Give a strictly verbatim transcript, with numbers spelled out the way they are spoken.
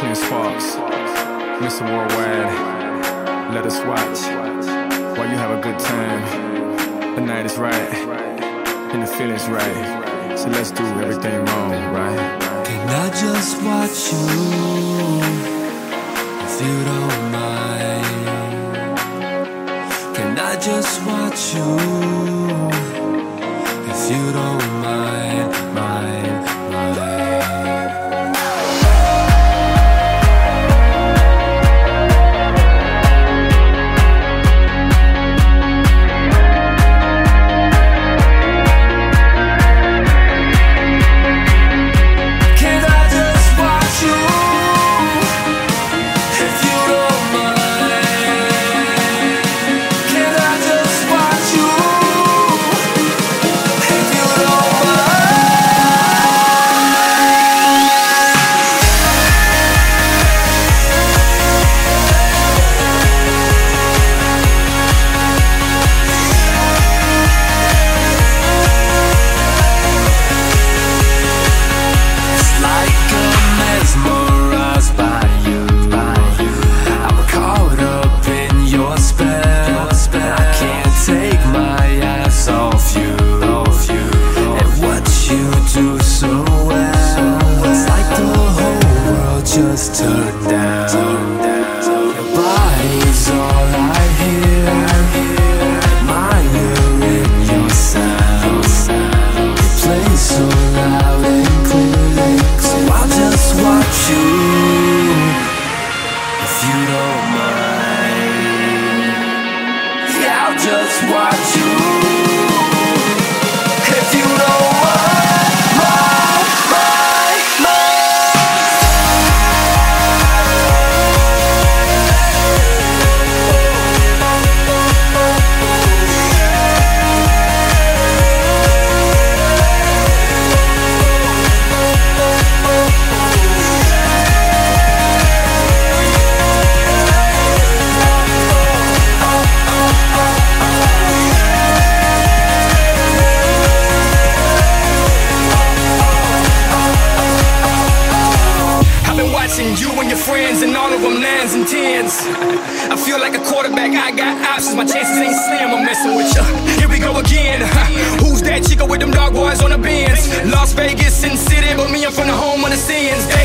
Clean Sparks, Mister Worldwide. Let us watch while you have a good time. The night is right and the feeling's right, so let's do everything wrong, right? Can I just watch you, if you don't mind? Can I just watch you, if you don't mind, mind, mind? Just turn down. Your body's all I hear. Admiring your sound. You play so loud and clear, so I'll just watch you, if you don't mind. Yeah, I'll just watch you, if you don't mind. You and your friends and all of them nines and tens. I feel like a quarterback, I got options, my chances ain't slim, I'm messing with ya. Here we go again. Who's that chica with them dog boys on the Benz? Las Vegas, Sin City, but me, I'm from the home of the sins.